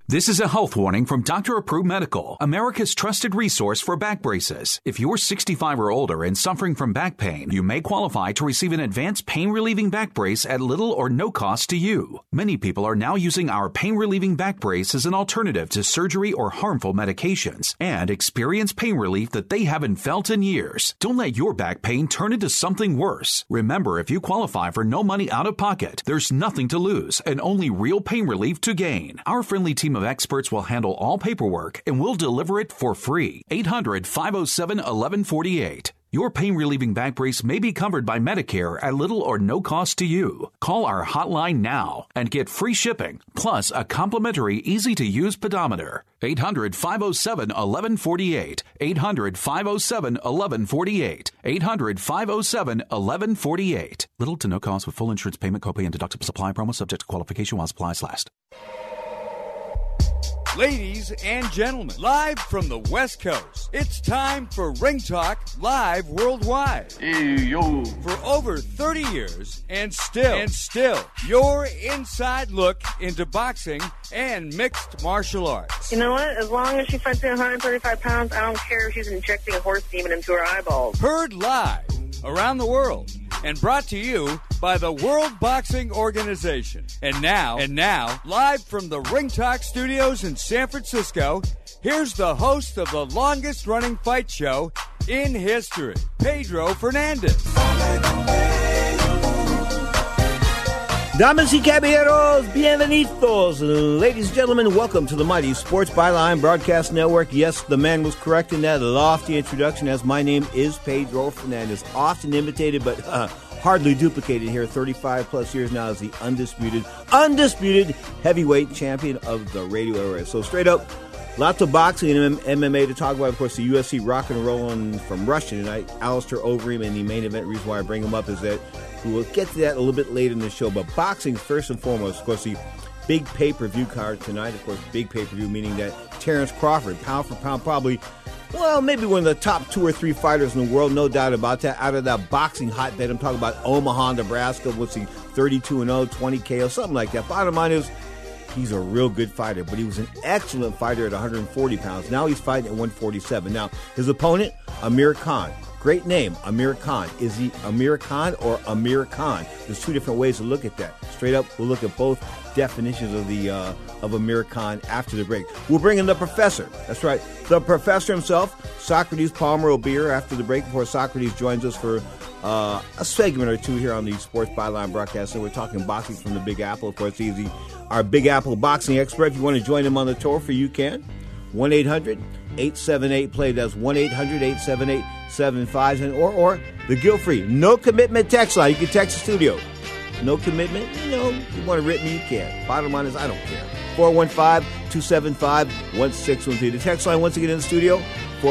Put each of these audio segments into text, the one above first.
This is a health warning from Dr. Approved Medical, America's trusted resource for back braces. If you're 65 or older and suffering from back pain, you may qualify to receive an advanced pain-relieving back brace at little or no cost to you. Many people are now using our pain-relieving back brace as an alternative to surgery or harmful medications and experience pain relief that they haven't felt in years. Don't let your back pain turn into something worse. Remember, if you qualify for no money out of pocket, there's nothing to lose and only real pain relief to gain. Our friendly team of experts will handle all paperwork and will deliver it for free. 800-507-1148. Your pain-relieving back brace may be covered by Medicare at little or no cost to you. Call our hotline now and get free shipping, plus a complimentary easy-to-use pedometer. 800-507-1148. 800-507-1148. 800-507-1148. Little to no cost with full insurance payment, copay, and deductible supply promo subject to qualification while supplies last. Ladies and gentlemen, live from the West Coast, it's time for Ring Talk Live Worldwide. Hey, yo. For over 30 years, and still, your inside look into boxing and mixed martial arts. You know what? As long as she fights at 135 pounds, I don't care if she's injecting a horse demon into her eyeballs. Heard live around the world and brought to you by the World Boxing Organization. And now, live from the Ring Talk Studios in San Francisco, here's the host of the longest-running fight show in history, Pedro Fernandez. Damas y caballeros, bienvenidos. Ladies and gentlemen, welcome to the mighty Sports Byline Broadcast Network. Yes, the man was correct in that lofty introduction, as my name is Pedro Fernandez. Often imitated, but hardly duplicated here. 35-plus years now as the undisputed heavyweight champion of the radio era. So straight up, lots of boxing and MMA to talk about. Of course, the UFC rock and rolling from Russia tonight. Alistair Overeem in the main event. Reason why I bring him up is that we will get to that a little bit later in the show. But boxing, first and foremost, of course, the big pay-per-view card tonight. Of course, big pay-per-view meaning that Terrence Crawford, pound for pound, probably, well, maybe one of the top 2 or 3 fighters in the world, no doubt about that. Out of that boxing hotbed, I'm talking about Omaha, Nebraska, what's he, 32-0, 20 KO, something like that. Bottom line is, he's a real good fighter, but he was an excellent fighter at 140 pounds. Now he's fighting at 147. Now, his opponent, Amir Khan. Great name, Amir Khan. Is he Amir Khan or Amir Khan? There's 2 different ways to look at that. Straight up, we'll look at both definitions of Amir Khan after the break. We'll bring in the professor. That's right, the professor himself, Socrates Palmer will be here after the break before Socrates joins us for a segment or 2 here on the Sports Byline Broadcast. So we're talking boxing from the Big Apple. Of course, he's our Big Apple boxing expert. If you want to join him on the tour, you can. 1-800-878-PLAY. That's 1-800-878-75. Or the guilt-free, no commitment text line. You can text the studio. No commitment, you want to rip me, you can. Bottom line is, I don't care. 415-275-1613. The text line, once again, in the studio,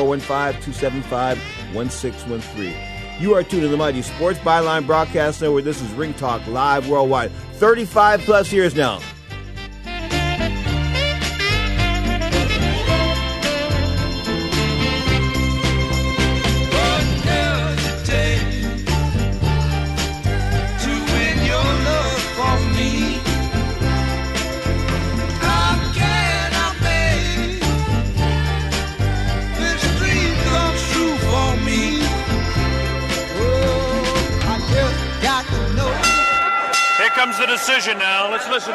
415-275-1613. You are tuned to the mighty Sports Byline Broadcast Network. This is Ring Talk Live Worldwide. 35-plus years now. Comes the decision now. Let's listen.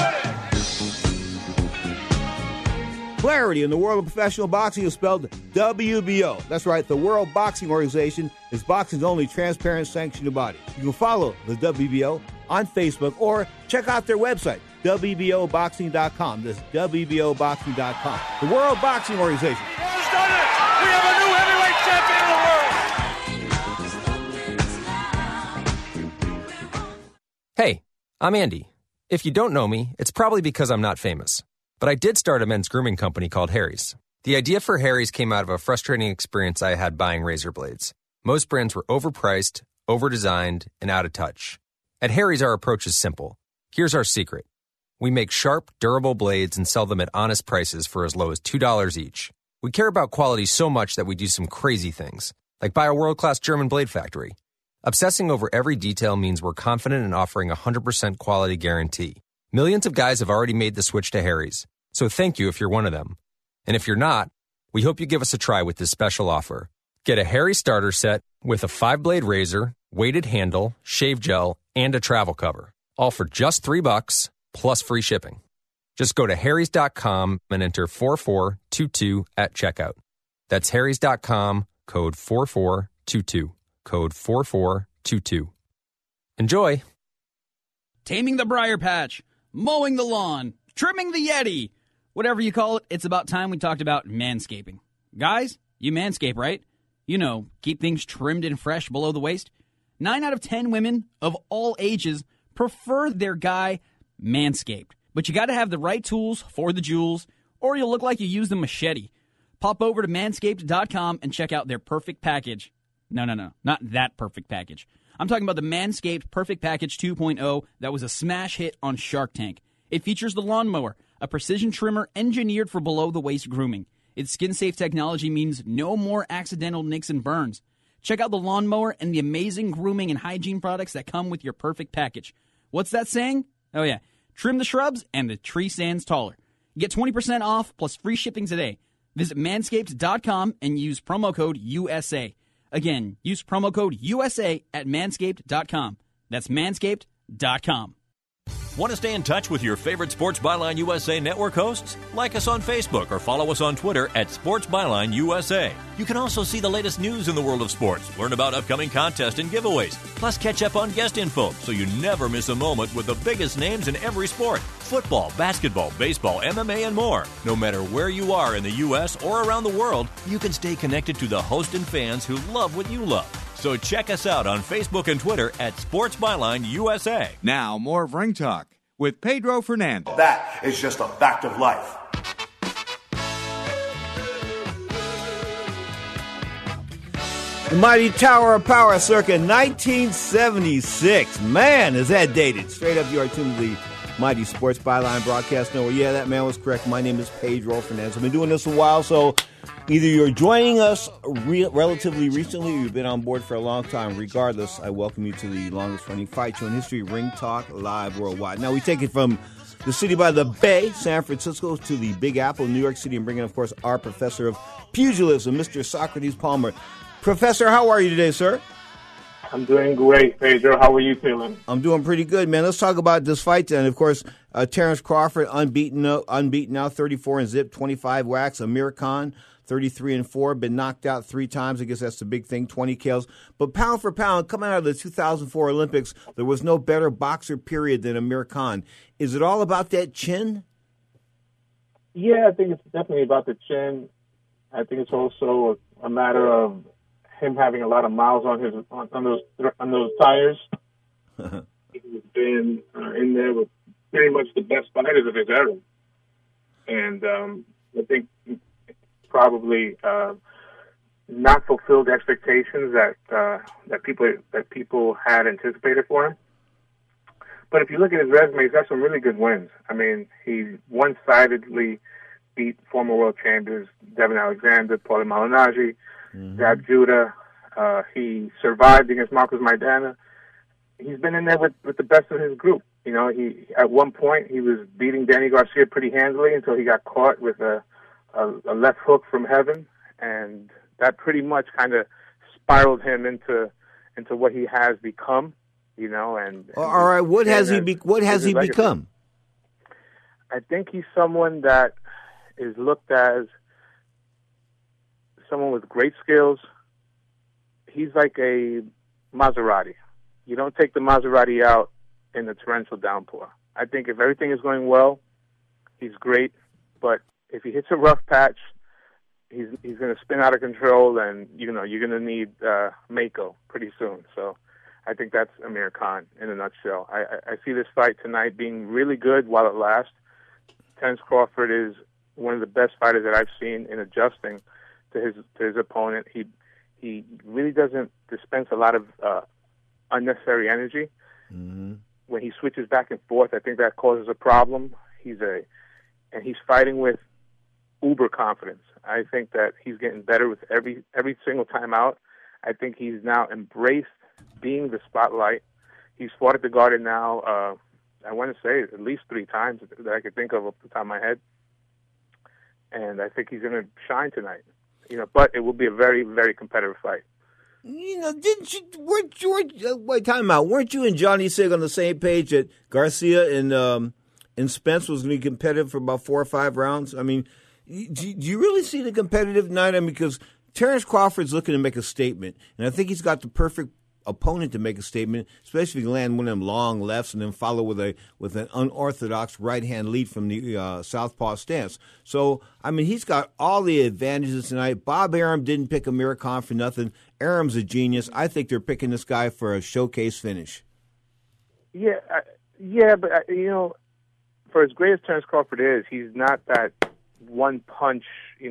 Clarity in the world of professional boxing is spelled WBO. That's right, the World Boxing Organization is boxing's only transparent sanctioned body. You can follow the WBO on Facebook or check out their website, WBOboxing.com. That's WBOboxing.com. The World Boxing Organization. He has done it! We have a new heavyweight champion of the world! Hey, I'm Andy. If you don't know me, it's probably because I'm not famous. But I did start a men's grooming company called Harry's. The idea for Harry's came out of a frustrating experience I had buying razor blades. Most brands were overpriced, overdesigned, and out of touch. At Harry's, our approach is simple. Here's our secret. We make sharp, durable blades and sell them at honest prices for as low as $2 each. We care about quality so much that we do some crazy things, like buy a world-class German blade factory. Obsessing over every detail means we're confident in offering a 100% quality guarantee. Millions of guys have already made the switch to Harry's. So thank you if you're one of them. And if you're not, we hope you give us a try with this special offer. Get a Harry starter set with a 5-blade razor, weighted handle, shave gel, and a travel cover. All for just $3 plus free shipping. Just go to harrys.com and enter 4422 at checkout. That's harrys.com, code 4422. Code 4422. Enjoy. Taming the briar patch, mowing the lawn, trimming the Yeti. Whatever you call it, it's about time we talked about manscaping. Guys, you manscape, right? You know, keep things trimmed and fresh below the waist. 9 out of 10 women of all ages prefer their guy manscaped. But you got to have the right tools for the jewels, or you'll look like you used a machete. Pop over to manscaped.com and check out their perfect package. No, not that perfect package. I'm talking about the Manscaped Perfect Package 2.0 that was a smash hit on Shark Tank. It features the lawnmower, a precision trimmer engineered for below-the-waist grooming. Its skin-safe technology means no more accidental nicks and burns. Check out the lawnmower and the amazing grooming and hygiene products that come with your perfect package. What's that saying? Oh, yeah. Trim the shrubs and the tree stands taller. Get 20% off plus free shipping today. Visit manscaped.com and use promo code USA. Again, use promo code USA at manscaped.com. That's manscaped.com. Want to stay in touch with your favorite Sports Byline USA network hosts? Like us on Facebook or follow us on Twitter at Sports Byline USA. You can also see the latest news in the world of sports, learn about upcoming contests and giveaways, plus catch up on guest info so you never miss a moment with the biggest names in every sport. Football, basketball, baseball, MMA, and more. No matter where you are in the U.S. or around the world, you can stay connected to the host and fans who love what you love. So check us out on Facebook and Twitter at Sports Byline USA. Now, more of Ring Talk with Pedro Fernandez. That is just a fact of life. The mighty Tower of Power circa 1976. Man, is that dated. Straight up, you are tuned to the mighty Sports Byline Broadcast Network. Yeah, that man was correct. My name is Pedro Fernandez. I've been doing this a while, so either you're joining us relatively recently or you've been on board for a long time. Regardless, I welcome you to the longest-running fight show in history, Ring Talk Live Worldwide. Now, we take it from the city by the Bay, San Francisco, to the Big Apple, New York City, and bring in, of course, our professor of pugilism, Mr. Socrates Palmer. Professor, how are you today, sir? I'm doing great, Pedro. How are you feeling? I'm doing pretty good, man. Let's talk about this fight then. Of course, Terrence Crawford, unbeaten now, 34 and zip, 25 whacks. Amir Khan, 33 and 4, been knocked out 3 times. I guess that's the big thing, 20 KOs. But pound for pound, coming out of the 2004 Olympics, there was no better boxer, period, than Amir Khan. Is it all about that chin? Yeah, I think it's definitely about the chin. I think it's also a matter of him having a lot of miles on those tires. He's been in there with pretty much the best fighters of his era, and I think probably not fulfilled expectations that people had anticipated for him. But if you look at his resume, he's got some really good wins. I mean, he one-sidedly beat former world champions Devin Alexander, Paulie Malignaggi, Zab Judah. He survived against Marcos Maidana. He's been in there with the best of his group. You know, he at one point he was beating Danny Garcia pretty handily until he got caught with a left hook from heaven, and that pretty much kind of spiraled him into what he has become. You know, and all right, what has he become? I think he's someone that is looked as someone with great skills. He's like a Maserati. You don't take the Maserati out in the torrential downpour. I think if everything is going well, he's great. But if he hits a rough patch, he's going to spin out of control, and you're going to need Mako pretty soon. So I think that's Amir Khan in a nutshell. I see this fight tonight being really good while it lasts. Terrence Crawford is one of the best fighters that I've seen in adjusting to his opponent. He really doesn't dispense a lot of unnecessary energy. Mm-hmm. When he switches back and forth, I think that causes a problem. He's fighting with uber confidence. I think that he's getting better with every single time out. I think he's now embraced being the spotlight. He's fought at the Garden now, I want to say at least 3 times that I could think of off the top of my head. and I think he's going to shine tonight. But it will be a very, very competitive fight. Wait, time out. Weren't you and Johnny Sig on the same page that Garcia and Spence was going to be competitive for about 4 or 5 rounds? I mean, do you really see the competitive night? I mean, because Terrence Crawford's looking to make a statement, and I think he's got the perfect opponent to make a statement, especially if you land one of them long lefts and then follow with an unorthodox right-hand lead from the southpaw stance. So, I mean, he's got all the advantages tonight. Bob Arum didn't pick Amir Khan for nothing. Arum's a genius. I think they're picking this guy for a showcase finish. Yeah, but for as great as Terrence Crawford is, he's not that one punch,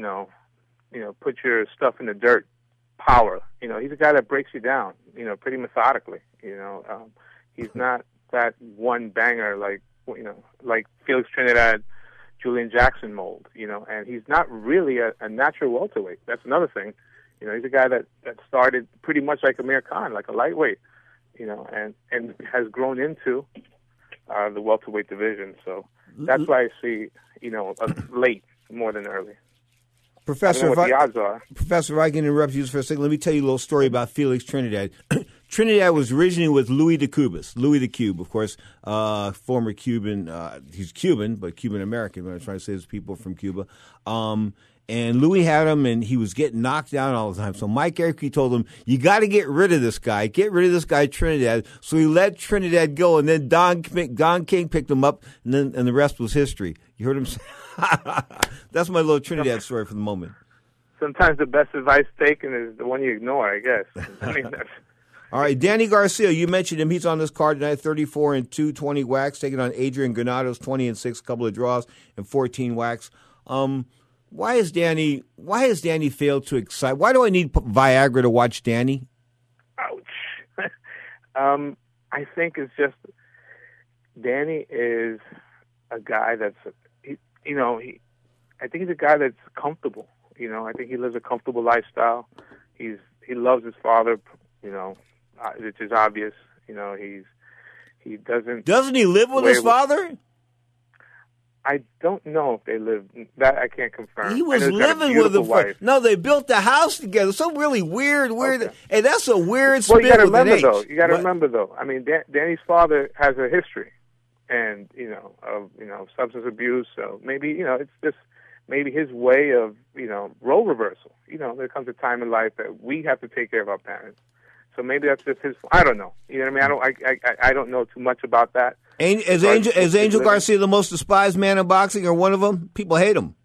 put your stuff in the dirt power. He's a guy that breaks you down, pretty methodically. He's not that one banger like Felix Trinidad, Julian Jackson mold, and he's not really a natural welterweight. That's another thing. He's a guy that started pretty much like Amir Khan, like a lightweight, and has grown into the welterweight division. So that's why I see, late more than early. Professor, what the odds are. Professor, if I can interrupt you for a second, let me tell you a little story about Felix Trinidad. Trinidad was originally with Louis the Cubist. Louis the Cube, of course, former Cuban. He's Cuban, but Cuban-American. What I'm trying to say is people from Cuba. And Louis had him, and he was getting knocked down all the time. So Mike Erke told him, you got to get rid of this guy. Get rid of this guy, Trinidad. So he let Trinidad go, and then Don King picked him up, and the rest was history. You heard him say? That's my little Trinidad story for the moment. Sometimes the best advice taken is the one you ignore, I guess. All right, Danny Garcia, you mentioned him. He's on this card tonight, 34-2, 20 whacks, taking on Adrian Granados, 20-6, couple of draws, and 14 whacks. Why has Danny failed to excite? Why do I need Viagra to watch Danny? Ouch. I think it's just Danny is a guy that's, I think he's a guy that's comfortable. I think he lives a comfortable lifestyle. He loves his father, which is obvious. He doesn't. Doesn't he live with his father? I don't know if they live. That I can't confirm. He was living with a wife. No, they built the house together. So really weird. Okay. Hey, that's a weird spin. Well, you got to remember though. You got to remember though. I mean, Danny's father has a history, and of substance abuse. So maybe it's just maybe his way of role reversal. There comes a time in life that we have to take care of our parents. So maybe that's just his. I don't know. You know what I mean? I don't know too much about that. Is Angel Garcia the most despised man in boxing, or one of them? People hate him.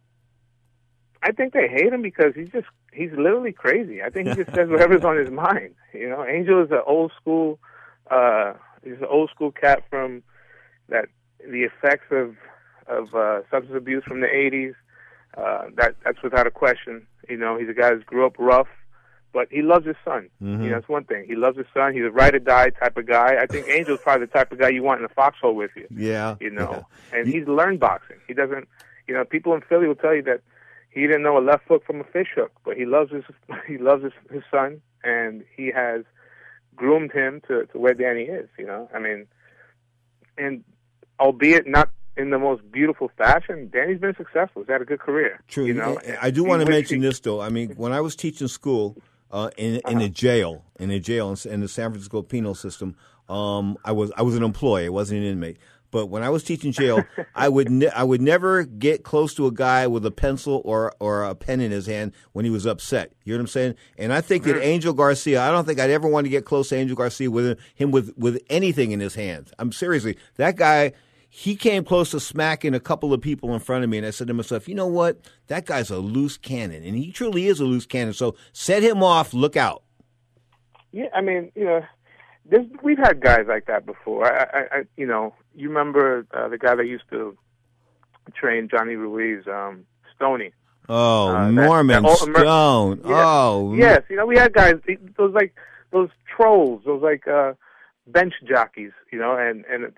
I think they hate him because he's literally crazy. I think he just says whatever's on his mind. Angel is an old school. He's an old school cat from that. The effects of substance abuse from the '80s. That's without a question. He's a guy who grew up rough. But he loves his son. Mm-hmm. That's one thing. He loves his son. He's a ride-or-die type of guy. I think Angel's probably the type of guy you want in a foxhole with you. Yeah. And he's learned boxing. He doesn't, people in Philly will tell you that he didn't know a left hook from a fish hook, but he loves his son, and he has groomed him to where Danny is, I mean, and albeit not in the most beautiful fashion, Danny's been successful. He's had a good career. True. I do want to mention this, though. I mean, when I was teaching school, in a jail in the San Francisco penal system. I was an employee. I wasn't an inmate. But when I was teaching jail, I would never get close to a guy with a pencil or a pen in his hand when he was upset. You know what I'm saying? And I think that Angel Garcia, I don't think I'd ever want to get close to Angel Garcia with anything in his hands. I'm seriously, that guy. He came close to smacking a couple of people in front of me, and I said to myself, you know what? That guy's a loose cannon, and he truly is a loose cannon. So set him off. Look out. Yeah, I mean, we've had guys like that before. You remember the guy that used to train Johnny Ruiz, Stoney. Oh, Norman Stone. Yeah. Oh, yes. We had guys. Those trolls. Those bench jockeys. And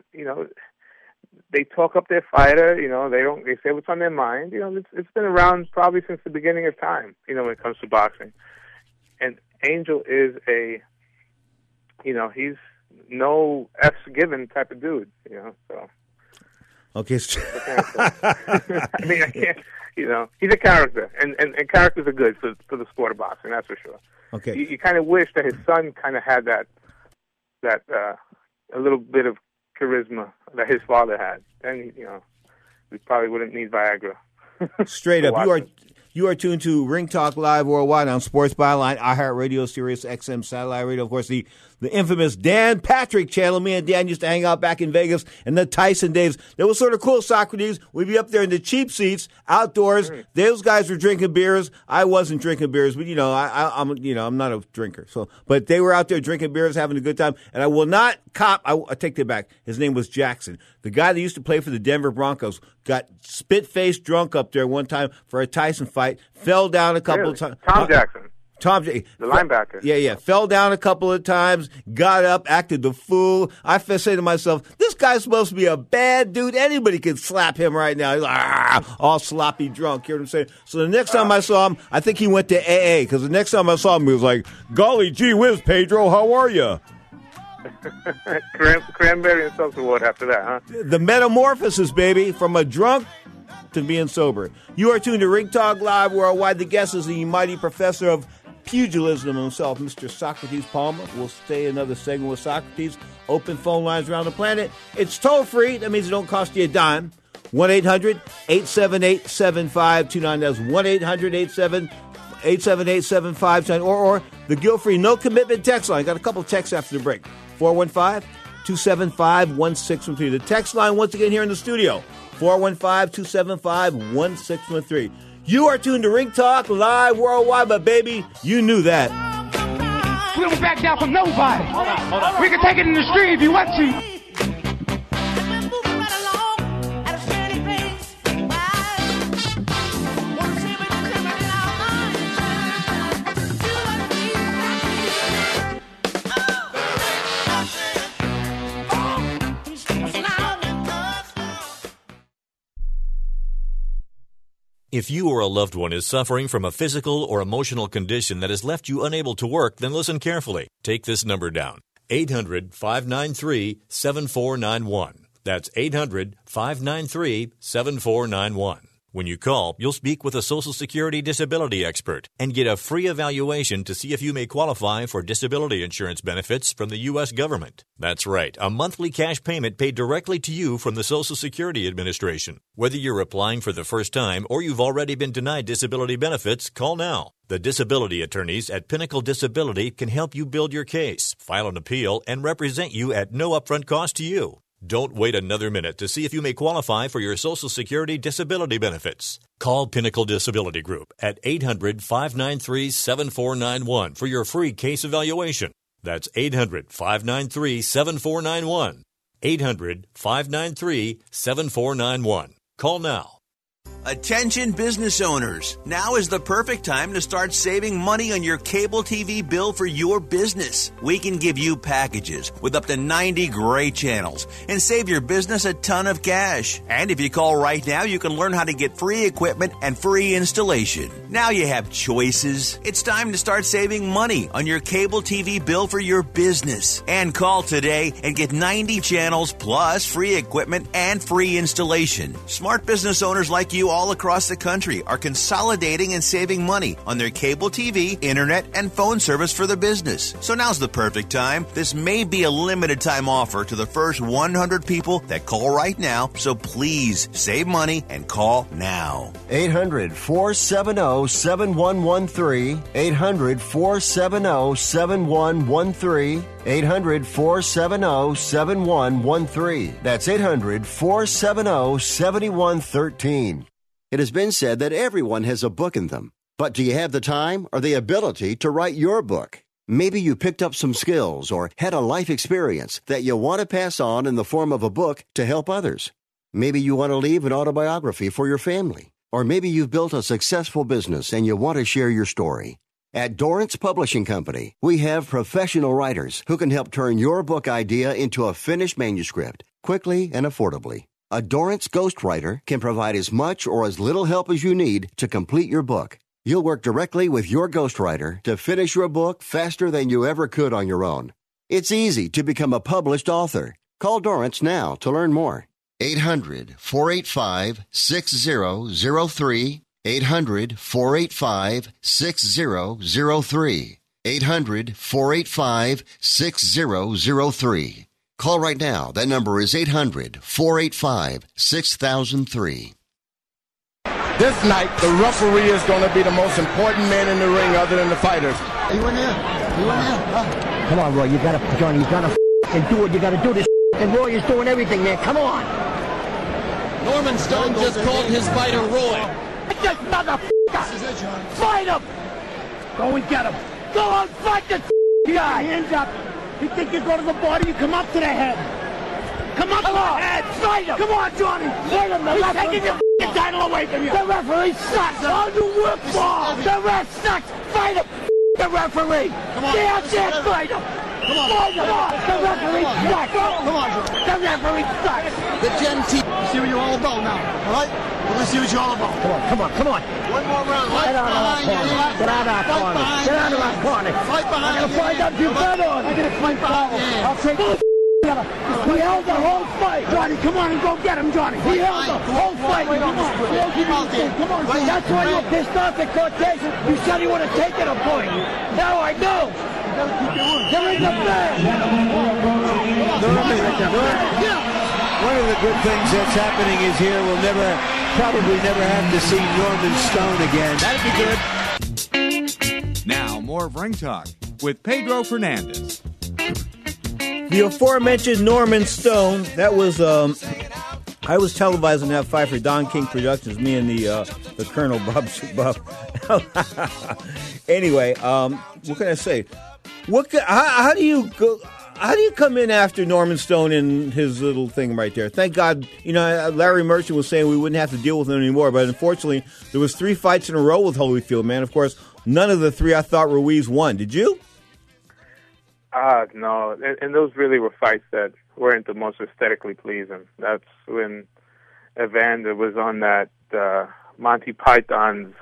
they talk up their fighter, they say what's on their mind. It's been around probably since the beginning of time, when it comes to boxing. And Angel is he's no F's given type of dude, so. Okay. I mean, I can't, You know, he's a character, and characters are good for the sport of boxing. That's for sure. Okay. You kind of wish that his son kind of had that a little bit of charisma that his father had. Then we probably wouldn't need Viagra. Straight up, you are tuned to Ring Talk Live Worldwide on Sports Byline, iHeartRadio, Sirius XM Satellite Radio. Of course, the infamous Dan Patrick channel. Me and Dan used to hang out back in Vegas and the Tyson days. That was sort of cool, Socrates. We'd be up there in the cheap seats, outdoors. Those guys were drinking beers. I wasn't drinking beers, but I'm not a drinker. But they were out there drinking beers, having a good time. And I will not cop. I take that back. His name was Jackson, the guy that used to play for the Denver Broncos. Got spit-faced drunk up there one time for a Tyson fight. Fell down a couple of times. Tom Jackson. The linebacker. Yeah. Fell down a couple of times, got up, acted the fool. I say to myself, this guy's supposed to be a bad dude. Anybody could slap him right now. He's like, all sloppy drunk. You know what I'm saying? So the next time I saw him, I think he went to AA, because the next time I saw him, he was like, golly gee whiz, Pedro, how are you? Cranberry and seltzer water after that, huh? The metamorphosis, baby, from a drunk to being sober. You are tuned to Ring Talk Live Worldwide. The guest is the mighty professor of pugilism himself, Mr. Socrates Palmer. We'll stay another segment with Socrates. Open phone lines around the planet. It's toll-free. That means it don't cost you a dime. 1-800-878-7529. That's 1-800-878-7529. Or the guilt-free no-commitment text line. Got a couple texts after the break. 415-275-1613. The text line once again here in the studio. 415-275-1613. You are tuned to Ring Talk Live Worldwide, but baby, you knew that. We don't back down from nobody. Hold on. We can take it in the street if you want to. If you or a loved one is suffering from a physical or emotional condition that has left you unable to work, then listen carefully. Take this number down. 800-593-7491. That's 800-593-7491. When you call, you'll speak with a Social Security disability expert and get a free evaluation to see if you may qualify for disability insurance benefits from the U.S. government. That's right, a monthly cash payment paid directly to you from the Social Security Administration. Whether you're applying for the first time or you've already been denied disability benefits, call now. The disability attorneys at Pinnacle Disability can help you build your case, file an appeal, and represent you at no upfront cost to you. Don't wait another minute to see if you may qualify for your Social Security disability benefits. Call Pinnacle Disability Group at 800-593-7491 for your free case evaluation. That's 800-593-7491. 800-593-7491. Call now. Attention business owners. Now is the perfect time to start saving money on your cable TV bill for your business. We can give you packages with up to 90 great channels and save your business a ton of cash. And if you call right now, you can learn how to get free equipment and free installation. Now you have choices. It's time to start saving money on your cable TV bill for your business. And call today and get 90 channels plus free equipment and free installation. Smart business owners like you all across the country are consolidating and saving money on their cable TV, internet, and phone service for the business. So now's the perfect time. This may be a limited time offer to the first 100 people that call right now, so please save money and call now. 800-470-7113. 800-470-7113. 800-470-7113. That's 800-470-7113. It has been said that everyone has a book in them. But do you have the time or the ability to write your book? Maybe you picked up some skills or had a life experience that you want to pass on in the form of a book to help others. Maybe you want to leave an autobiography for your family. Or maybe you've built a successful business and you want to share your story. At Dorrance Publishing Company, we have professional writers who can help turn your book idea into a finished manuscript quickly and affordably. A Dorrance ghostwriter can provide as much or as little help as you need to complete your book. You'll work directly with your ghostwriter to finish your book faster than you ever could on your own. It's easy to become a published author. Call Dorrance now to learn more. 800-485-6003. 800-485-6003. 800-485-6003. Call right now. That number is 800-485-6003. This night, the referee is going to be the most important man in the ring other than the fighters. You in there? Come on, Roy. Johnny, you gotta do what you gotta do. This and Roy is doing everything, man. Come on. Norman Stone just called his fighter Roy. This motherfucker! Fight him! Go and get him. Go on, fight this guy. Hands up. You think you go to the body, you come up to the head. Come up to the head. Fight him. Come on, Johnny. Fight him. He's taking your title away from you. The referee sucks. All you work for. The ref sucks. Fight him. The referee. Come on. Get out there, fight him. Come on. Fight him. The referee sucks. Come on, Johnny. The referee sucks. The Gen T. See what you're all about now, all right? Let's see what you're all about. Come on. One more round. Get out of our corner. Get out of our corner. Get out of our corner. Fight behind I'm going to find out if you bet on. I'm going to fight behind you. I'll take bullshit. He held the whole fight. Johnny, come on and go get him, Johnny. He held the whole fight. Come on. Come on. That's why you're pissed off at Cortez. You said he would have taken a point. Now I know. There is a man. One of the good things that's happening is here we'll probably never have to see Norman Stone again. That'd be good. Now, more of Ring Talk with Pedro Fernandez. The aforementioned Norman Stone, that was, I was televising that fight for Don King Productions, me and the Colonel Bob. Anyway, what can I say? How do you go? How do you come in after Norman Stone and his little thing right there? Thank God, Larry Merchant was saying we wouldn't have to deal with him anymore, but unfortunately, there was 3 fights in a row with Holyfield, man. Of course, none of the 3 I thought Ruiz won. Did you? No, and those really were fights that weren't the most aesthetically pleasing. That's when Evander was on that Monty Python's,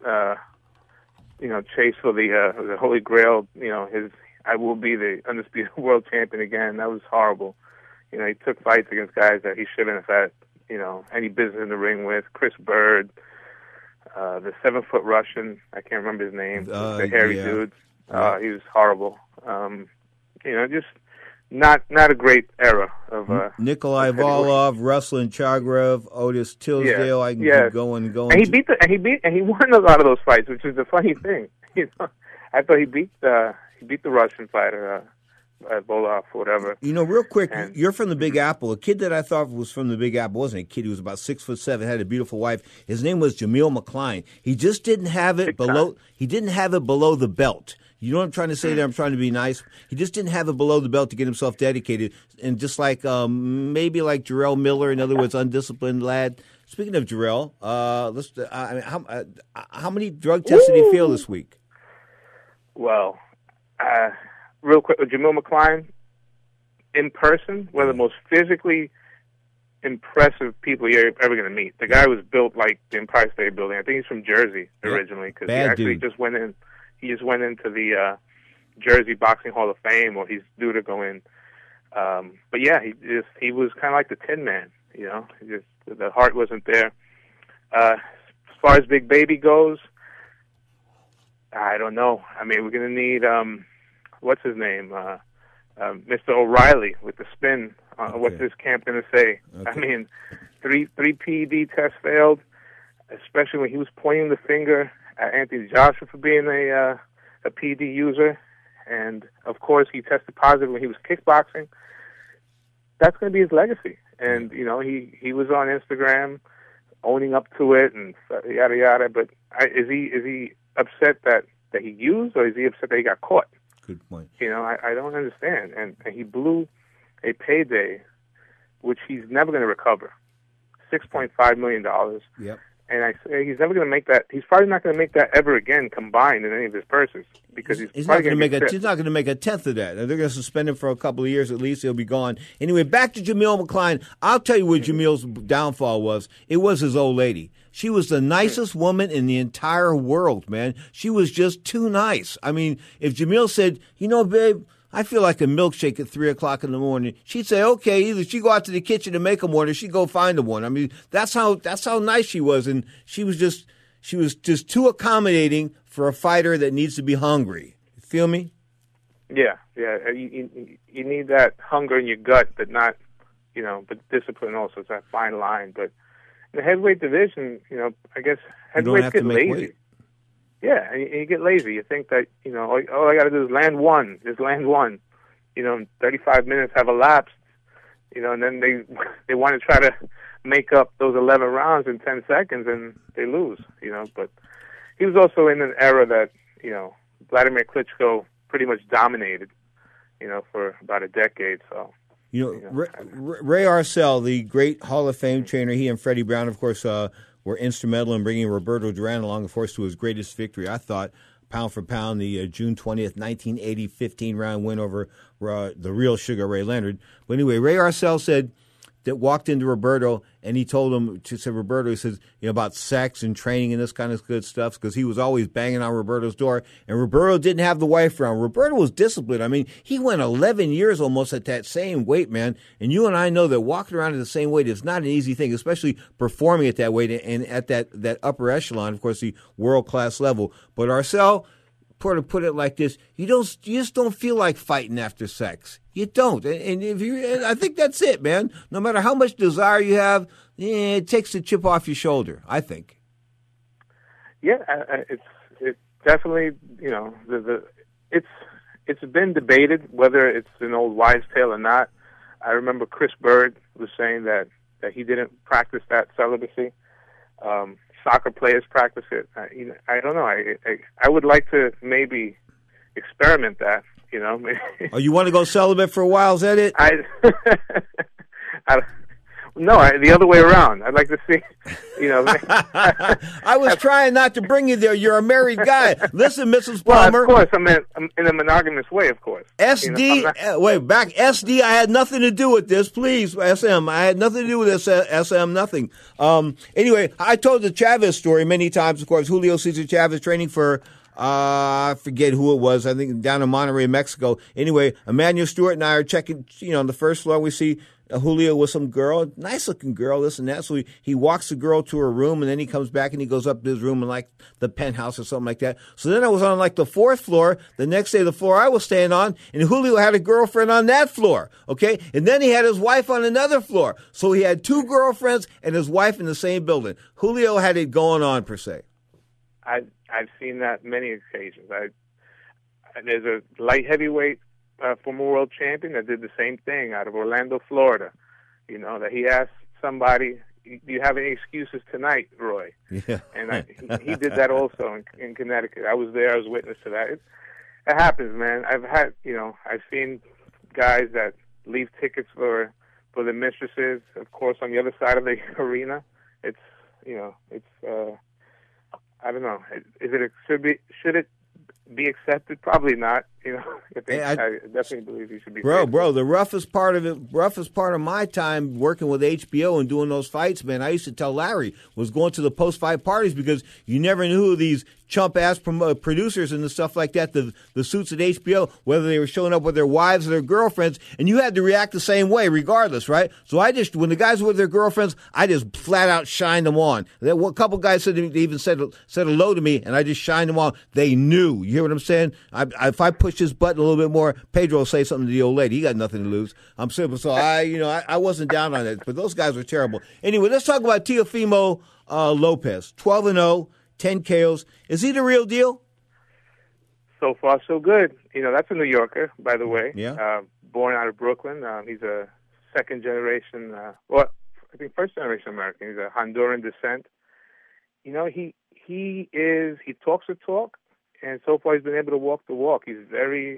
chase for the Holy Grail, his I will be the undisputed world champion again. That was horrible. He took fights against guys that he shouldn't have had, any business in the ring with. Chris Bird, the 7-foot Russian, I can't remember his name, the hairy dude. He was horrible. Just not a great era of Nikolai Volkov, Ruslan Chagrav, Otis Tisdale. I can keep going. And he won a lot of those fights, which is the funny thing. I thought he beat the Russian fighter, Volkov or whatever. Real quick, you're from the Big Apple. A kid that I thought was from the Big Apple wasn't a kid. He was about 6'7", had a beautiful wife. His name was Jamil McCline. He just didn't have it below. He didn't have it below the belt. You know what I'm trying to say there? I'm trying to be nice. He just didn't have it below the belt to get himself dedicated. And just like maybe like Jarrell Miller, in other words, undisciplined lad. Speaking of Jarrell, how many drug tests did he fail this week? Well, real quick, Jamil McCline, in person, one of the most physically impressive people you're ever going to meet. The guy was built like the Empire State Building. I think he's from Jersey originally, because he actually just went in. He just went into the Jersey Boxing Hall of Fame, or he's due to go in. But yeah, he was kind of like the Tin Man. The heart wasn't there. As far as Big Baby goes, I don't know. I mean, we're going to need what's his name, Mr. O'Reilly with the spin. What's this camp going to say? Okay. I mean, three PED tests failed, especially when he was pointing the finger at Anthony Joshua for being a PED user, and of course he tested positive when he was kickboxing. That's going to be his legacy, and he was on Instagram owning up to it and yada yada. But is he upset that he used, or is he upset that he got caught? Good point. I don't understand, and he blew a payday which he's never going to recover, $6.5 million. Yep. And I say he's never going to make that. He's probably not going to make that ever again combined in any of his purses, because he's not going to make he's not going to make a tenth of that. They're going to suspend him for a couple of years at least. He'll be gone. Anyway, back to Jamil McCline. I'll tell you what Jamil's downfall was. It was his old lady. She was the nicest woman in the entire world, man. She was just too nice. I mean, if Jamil said, babe, I feel like a milkshake at 3 o'clock in the morning. She'd say, okay, either she go out to the kitchen and make them one, or she go find them one. I mean, that's how nice she was, and she was just too accommodating for a fighter that needs to be hungry. Feel me? Yeah. You need that hunger in your gut, but not, but discipline also. It's that fine line. But in the heavyweight division, I guess heavyweights get lazy. Weight. Yeah, and you get lazy. You think that, all I got to do is land one. 35 minutes have elapsed, and then they want to try to make up those 11 rounds in 10 seconds, and they lose, But he was also in an era that, Vladimir Klitschko pretty much dominated, for about a decade. So, Ray Arcel, the great Hall of Fame trainer, he and Freddie Brown, of course, were instrumental in bringing Roberto Duran along, of course, to his greatest victory, I thought, pound for pound, the June 20th, 1980 15-round win over the real Sugar Ray Leonard. But anyway, Ray Arcel said that walked into Roberto, and he told him, Roberto, he says, about sex and training and this kind of good stuff, because he was always banging on Roberto's door, and Roberto didn't have the wife around. Roberto was disciplined. I mean, he went 11 years almost at that same weight, man, and you and I know that walking around at the same weight is not an easy thing, especially performing at that weight and at that upper echelon, of course, the world-class level. But Arcel, to put it like this, you just don't feel like fighting after sex. You don't, and I think that's it, man. No matter how much desire you have, it takes the chip off your shoulder, I think. Yeah, it's definitely, it's been debated whether it's an old wives' tale or not. I remember Chris Bird was saying that he didn't practice that celibacy. Soccer players practice it. I don't know. I would like to maybe experiment that. Oh, you want to go celibate for a while? Is that it? No, the other way around. I'd like to see, I was trying not to bring you there. You're a married guy. Listen, Mrs. Palmer. Well, of course, I'm in a monogamous way, of course. SD, SD, I had nothing to do with this. Please, SM, I had nothing to do with this, SM, nothing. Anyway, I told the Chavez story many times, of course. Julio Cesar Chavez training for, I forget who it was. I think down in Monterrey, Mexico. Anyway, Emmanuel Stewart and I are checking, on the first floor. We see Julio with some girl, nice looking girl, this and that. So he walks the girl to her room, and then he comes back and he goes up to his room in like the penthouse or something like that. So then I was on like the fourth floor. The next day, the floor I was staying on, and Julio had a girlfriend on that floor. Okay. And then he had his wife on another floor. So he had two girlfriends and his wife in the same building. Julio had it going on, per se. I've seen that many occasions. There's a light heavyweight former world champion that did the same thing out of Orlando, Florida. That he asked somebody, "Do you have any excuses tonight, Roy?" Yeah. And he did that also in Connecticut. I was there. I was witness to that. It happens, man. I've seen guys that leave tickets for the mistresses, of course, on the other side of the arena. It's I don't know. Should it be accepted? Probably not. I definitely believe he should be. Bro, the roughest part of my time working with HBO and doing those fights, man, I used to tell Larry, was going to the post-fight parties, because you never knew who these chump-ass producers and the stuff like that, the suits at HBO, whether they were showing up with their wives or their girlfriends, and you had to react the same way regardless, right? So when the guys were with their girlfriends, I just flat out shined them on. A couple guys said, they even said hello to me, and I just shined them on. They knew. You hear what I'm saying? If I pushed his button a little bit more, Pedro will say something to the old lady. He got nothing to lose. I'm simple. So I wasn't down on it, but those guys were terrible. Anyway, let's talk about Teofimo Lopez. 12-0, 10 KOs. Is he the real deal? So far, so good. That's a New Yorker, by the way. Yeah. Born out of Brooklyn. He's a second generation, I think first generation American. He's a Honduran descent. He talks the talk, and so far he's been able to walk the walk. He's very,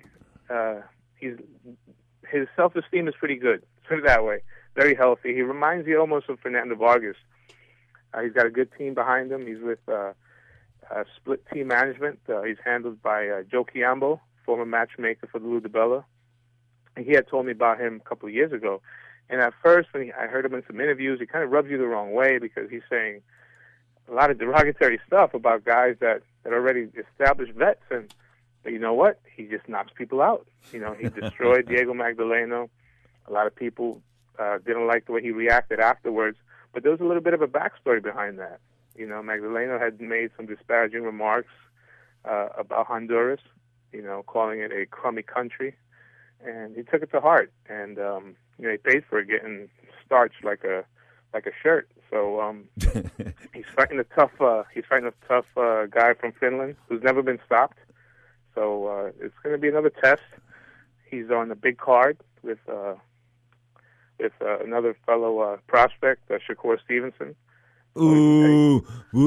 his self-esteem is pretty good. Put it that way. Very healthy. He reminds me almost of Fernando Vargas. He's got a good team behind him. He's with split team management. He's handled by Joe Chiambo, former matchmaker for Lou DiBella. And he had told me about him a couple of years ago. And at first, when I heard him in some interviews, he kind of rubs you the wrong way, because he's saying a lot of derogatory stuff about guys that are already established vets. And But you know what? He just knocks people out. He destroyed Diego Magdaleno. A lot of people didn't like the way he reacted afterwards. But there was a little bit of a backstory behind that. Magdaleno had made some disparaging remarks about Honduras, calling it a crummy country. And he took it to heart. And, he paid for it, getting starched like a shirt. So he's fighting a tough guy from Finland who's never been stopped. So it's going to be another test. He's on a big card with another fellow prospect, Shakur Stevenson. Ooh.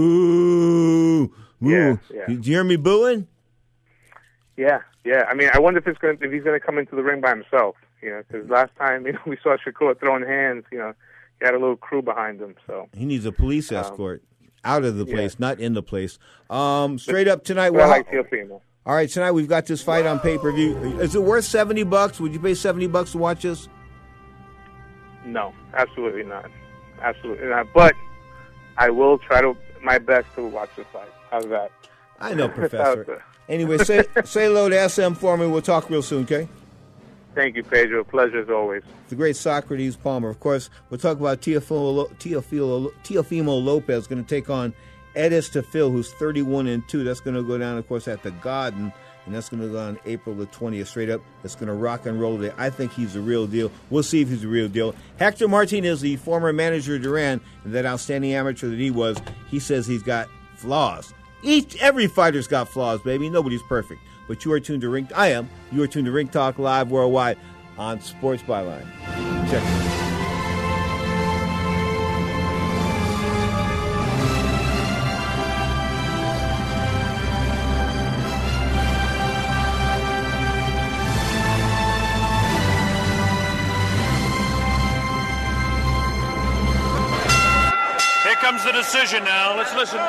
Yeah. Did you hear me booing? Yeah. I mean, I wonder if he's going to come into the ring by himself. Because last time we saw Shakur throwing hands. He had a little crew behind him. So he needs a police escort out of the place, not in the place. Straight up tonight. I like Teofimo. All right, tonight we've got this fight on pay-per-view. Is it worth $70? Would you pay $70 to watch this? No, absolutely not. Absolutely not. But I will try my best to watch the fight. How's that? I know, Professor. Anyway, say hello to SM for me. We'll talk real soon, okay? Thank you, Pedro. Pleasure as always. The great Socrates Palmer. Of course, we'll talk about Teofimo Lopez going to take on Edis Tafil, who's 31-2. That's going to go down, of course, at the Garden, and that's going to go on April the 20th. Straight up, it's going to rock and roll today. I think he's the real deal. We'll see if he's the real deal. Hector Martinez, the former manager of Duran, and that outstanding amateur that he was, he says he's got flaws. Every fighter's got flaws, baby. Nobody's perfect. But you are tuned to Ring. I am. You are tuned to Ring Talk Live worldwide on Sports Byline. Check it out. Here comes the decision now. Let's listen.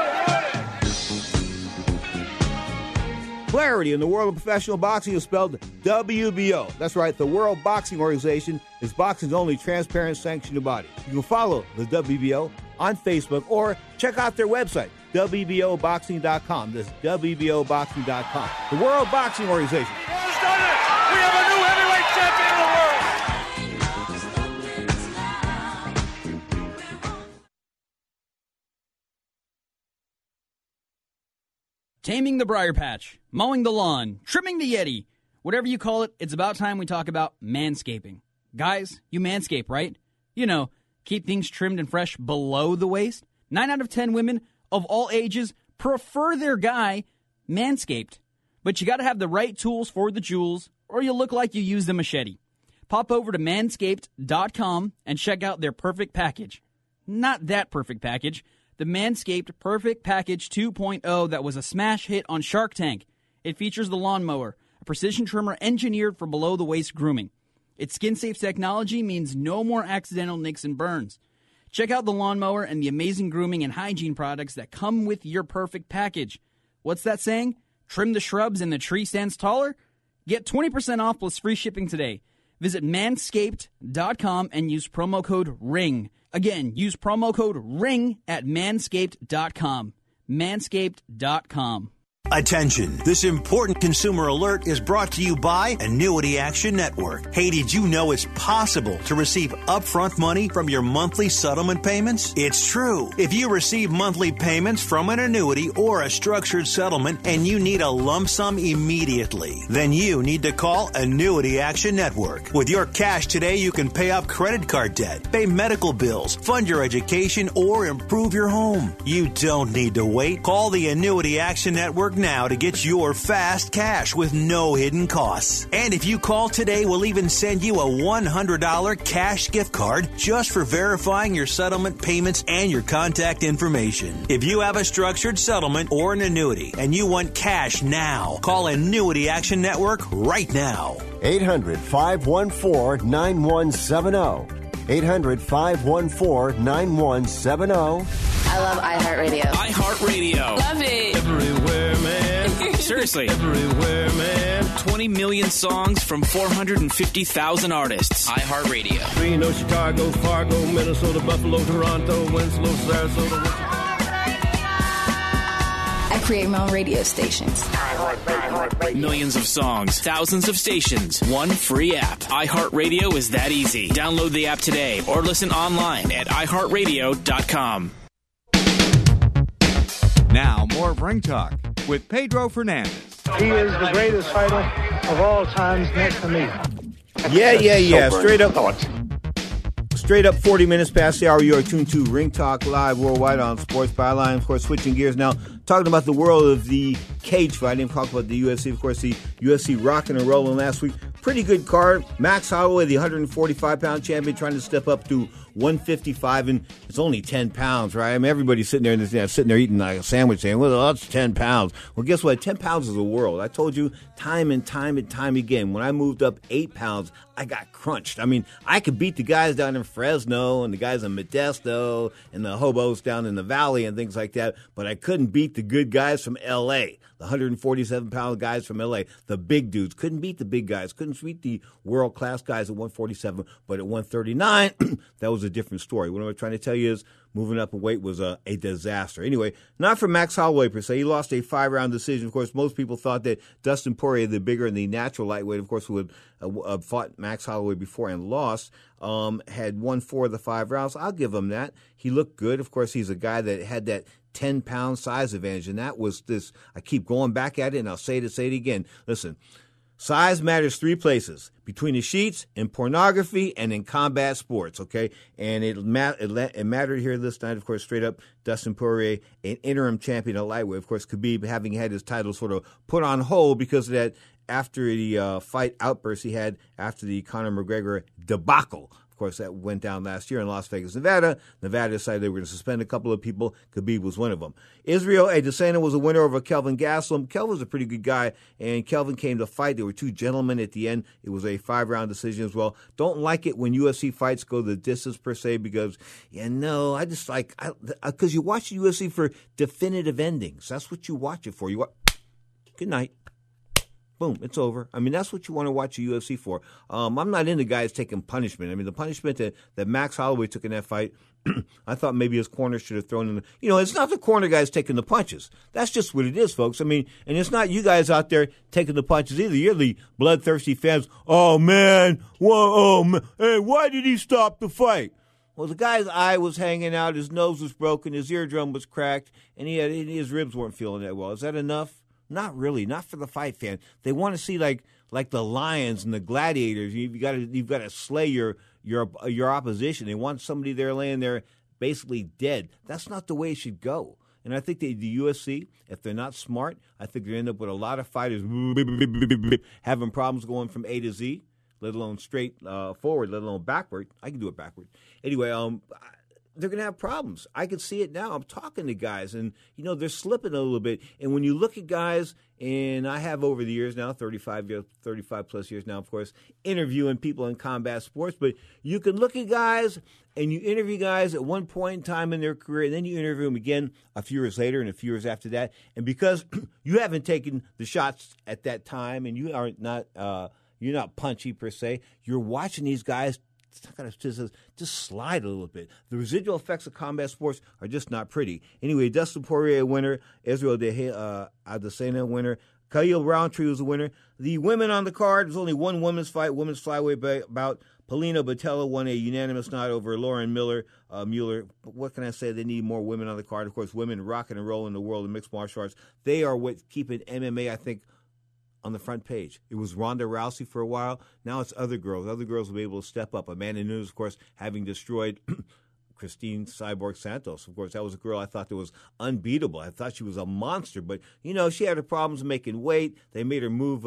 Clarity in the world of professional boxing is spelled WBO. That's right, the World Boxing Organization is boxing's only transparent sanctioned body. You can follow the WBO on Facebook or check out their website, WBOboxing.com. That's WBOboxing.com. The World Boxing Organization. We have a new heavyweight champion of the world. Taming the briar patch, mowing the lawn, trimming the Yeti. Whatever you call it, it's about time we talk about manscaping. Guys, you manscape, right? Keep things trimmed and fresh below the waist. 9 out of 10 women of all ages prefer their guy manscaped. But you got to have the right tools for the jewels, or you'll look like you used a machete. Pop over to manscaped.com and check out their perfect package. Not that perfect package. The Manscaped Perfect Package 2.0 that was a smash hit on Shark Tank. It features the lawnmower, a precision trimmer engineered for below-the-waist grooming. Its skin-safe technology means no more accidental nicks and burns. Check out the lawnmower and the amazing grooming and hygiene products that come with your perfect package. What's that saying? Trim the shrubs and the tree stands taller? Get 20% off plus free shipping today. Visit manscaped.com and use promo code RING. Again, use promo code RING at manscaped.com. Manscaped.com. Attention, this important consumer alert is brought to you by Annuity Action Network. Hey, did you know it's possible to receive upfront money from your monthly settlement payments? It's true. If you receive monthly payments from an annuity or a structured settlement and you need a lump sum immediately, then you need to call Annuity Action Network. With your cash today, you can pay off credit card debt, pay medical bills, fund your education, or improve your home. You don't need to wait. Call the Annuity Action Network now to get your fast cash with no hidden costs. And if you call today, we'll even send you a $100 cash gift card just for verifying your settlement payments and your contact information. If you have a structured settlement or an annuity and you want cash now, call Annuity Action Network right now. 800-514-9170. 800-514-9170. I love iHeartRadio. iHeartRadio. Love it. Everywhere, man. Seriously. Everywhere, man. 20 million songs from 450,000 artists. iHeartRadio. Reno, Chicago, Fargo, Minnesota, Buffalo, Toronto, Winslow, Sarasota. I create my own radio stations. Millions of songs, thousands of stations, one free app. iHeartRadio is that easy. Download the app today or listen online at iHeartRadio.com. Now, more of Ring Talk with Pedro Fernandez. He is the greatest fighter of all times next to me. Yeah. Straight up 40 minutes past the hour. You are tuned to Ring Talk Live worldwide on Sports Byline. Of course, switching gears now, talking about the world of the cage fight. I didn't talk about the UFC. Of course, the UFC rocking and rolling last week. Pretty good card. Max Holloway, the 145-pound champion, trying to step up to 155, and it's only 10 pounds, right? I mean, everybody's sitting there eating like a sandwich saying, well, that's 10 pounds. Well, guess what? 10 pounds is the world. I told you time and time again, when I moved up 8 pounds, I got crunched. I mean, I could beat the guys down in Fresno and the guys in Modesto and the hobos down in the valley and things like that, but I couldn't beat the good guys from L.A., the 147-pound guys from L.A., the big dudes. Couldn't beat the big guys. Couldn't beat the world-class guys at 147. But at 139, that was a different story. What I'm trying to tell you is moving up in weight was a disaster. Anyway, not for Max Holloway per se. He lost a 5-round decision. Of course, most people thought that Dustin Poirier, the bigger and the natural lightweight, of course, who had fought Max Holloway before and lost, had won 4 of the 5 rounds. I'll give him that. He looked good. Of course, he's a guy that had that 10-pound size advantage, and that was this. I keep going back at it, and I'll say it again. Listen, size matters 3 places: between the sheets, in pornography, and in combat sports, okay? And it mattered here this night, of course, straight up. Dustin Poirier, an interim champion at lightweight. Of course, Khabib having had his title sort of put on hold because of that after the fight outburst he had after the Conor McGregor debacle. Of course, that went down last year in Las Vegas, Nevada. Nevada decided they were going to suspend a couple of people. Khabib was one of them. Israel Adesanya was a winner over Kelvin Gastelum. Kelvin was a pretty good guy, and Kelvin came to fight. There were 2 gentlemen at the end. It was a 5-round decision as well. Don't like it when UFC fights go the distance per se because, I just like – because you watch the UFC for definitive endings. That's what you watch it for. Good night. Boom, it's over. I mean, that's what you want to watch the UFC for. I'm not into guys taking punishment. I mean, the punishment that Max Holloway took in that fight, I thought maybe his corner should have thrown in it's not the corner guys taking the punches. That's just what it is, folks. I mean, and it's not you guys out there taking the punches either. You're the bloodthirsty fans. Oh, man. Hey, why did he stop the fight? Well, the guy's eye was hanging out, his nose was broken, his eardrum was cracked, and his ribs weren't feeling that well. Is that enough? Not really, not for the fight fan. They want to see like the lions and the gladiators. You've got to slay your opposition. They want somebody there laying there basically dead. That's not the way it should go. And I think the UFC, if they're not smart, I think they end up with a lot of fighters having problems going from A to Z, let alone straight forward, let alone backward. I can do it backward. Anyway, they're going to have problems. I can see it now. I'm talking to guys, and, they're slipping a little bit. And when you look at guys, and I have over the years now, 35-plus years now, of course, interviewing people in combat sports, but you can look at guys, and you interview guys at one point in time in their career, and then you interview them again a few years later and a few years after that. And because you haven't taken the shots at that time, and you are not you're not punchy per se, you're watching these guys just slide a little bit. The residual effects of combat sports are just not pretty. Anyway, Dustin Poirier winner, Israel Adesanya winner, Khalil Roundtree was the winner. The women on the card, there's only one women's fight, women's flyweight bout. Polina Batella won a unanimous nod over Lauren Mueller. What can I say? They need more women on the card. Of course, women rocking and rolling in the world of mixed martial arts. They are what keeping MMA, I think, on the front page. It was Ronda Rousey for a while. Now it's other girls. Other girls will be able to step up. Amanda Nunes, of course, having destroyed Christine Cyborg Santos. Of course, that was a girl I thought that was unbeatable. I thought she was a monster. But, she had her problems making weight. They made her move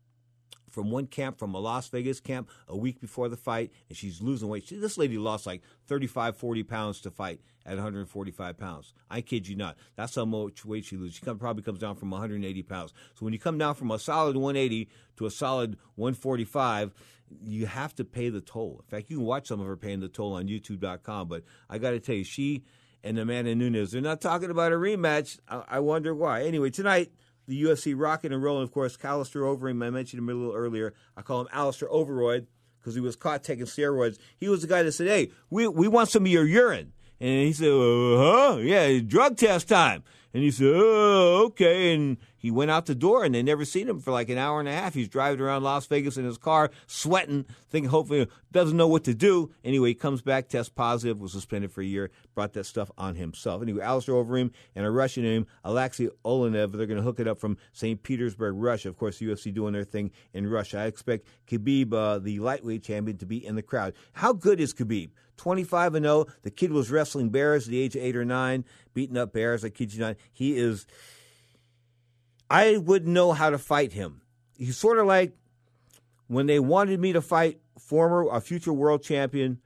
from one camp, from a Las Vegas camp, a week before the fight, and she's losing weight. This lady lost like 35, 40 pounds to fight at 145 pounds. I kid you not. That's how much weight she loses. She probably comes down from 180 pounds. So when you come down from a solid 180 to a solid 145, you have to pay the toll. In fact, you can watch some of her paying the toll on YouTube.com. But I got to tell you, she and Amanda Nunes, they're not talking about a rematch. I wonder why. Anyway, tonight, the UFC rocking and rolling. Of course, Alistair Overeem, I mentioned him a little earlier. I call him Alistair Overroyd because he was caught taking steroids. He was the guy that said, hey, we want some of your urine. And he said, yeah, drug test time. And he said, oh, okay. And he went out the door, and they never seen him for like an hour and a half. He's driving around Las Vegas in his car, sweating, thinking hopefully doesn't know what to do. Anyway, he comes back, tests positive, was suspended for a year, brought that stuff on himself. Anyway, Alistair Overeem and a Russian named Alexei Olenev, they're going to hook it up from St. Petersburg, Russia. Of course, the UFC doing their thing in Russia. I expect Khabib, the lightweight champion, to be in the crowd. How good is Khabib? 25-0. The kid was wrestling bears at the age of 8 or 9, beating up bears. I kid you not. He is. I wouldn't know how to fight him. He's sort of like when they wanted me to fight a future world champion.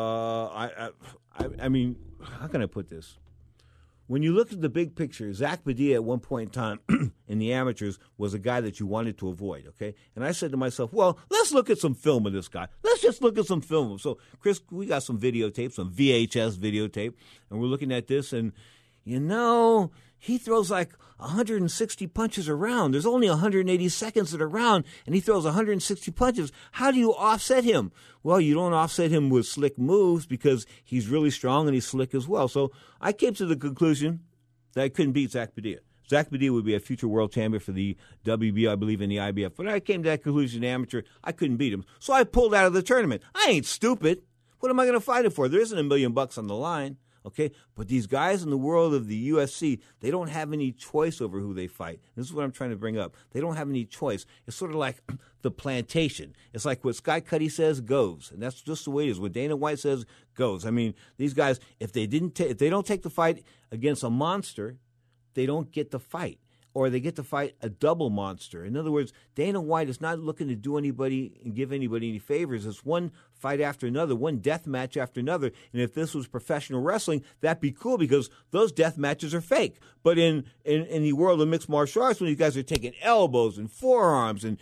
I mean, how can I put this? When you look at the big picture, Zach Padilla at one point in time in the amateurs was a guy that you wanted to avoid, okay? And I said to myself, well, let's look at some film of this guy. Let's just look at some film. So, Chris, we got some videotape, some VHS videotape, and we're looking at this, and, you know, he throws like 160 punches a round. There's only 180 seconds in a round, and he throws 160 punches. How do you offset him? Well, you don't offset him with slick moves because he's really strong and he's slick as well. So I came to the conclusion that I couldn't beat Zach Padilla. Zach Padilla would be a future world champion for the WBO, I believe, in the IBF. But I came to that conclusion, amateur, I couldn't beat him. So I pulled out of the tournament. I ain't stupid. What am I going to fight it for? There isn't $1 million on the line. Okay, but these guys in the world of the UFC, they don't have any choice over who they fight. This is what I'm trying to bring up. They don't have any choice. It's sort of like the plantation. It's like what Scott Cuddy says goes, and that's just the way it is. What Dana White says goes. I mean, these guys, if they don't take the fight against a monster, they don't get the fight. Or they get to fight a double monster. In other words, Dana White is not looking to do anybody and give anybody any favors. It's one fight after another, one death match after another. And if this was professional wrestling, that'd be cool because those death matches are fake. But in the world of mixed martial arts, when these guys are taking elbows and forearms and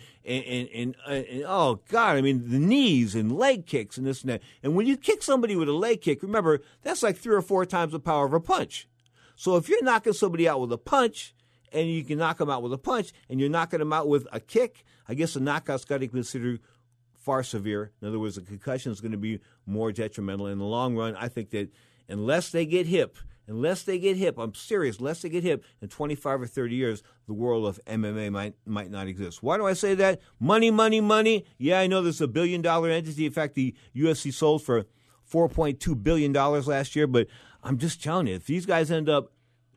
oh God, I mean the knees and leg kicks and this and that. And when you kick somebody with a leg kick, remember that's like 3 or 4 times the power of a punch. So if you're knocking somebody out with a punch, and you can knock them out with a punch, and you're knocking them out with a kick, I guess the knockout's got to be considered far severe. In other words, the concussion is going to be more detrimental. In the long run, I think that unless they get hip, I'm serious, unless they get hip, in 25 or 30 years, the world of MMA might not exist. Why do I say that? Money, money, money. Yeah, I know there's $1 billion entity. In fact, the UFC sold for $4.2 billion last year, but I'm just telling you, if these guys end up...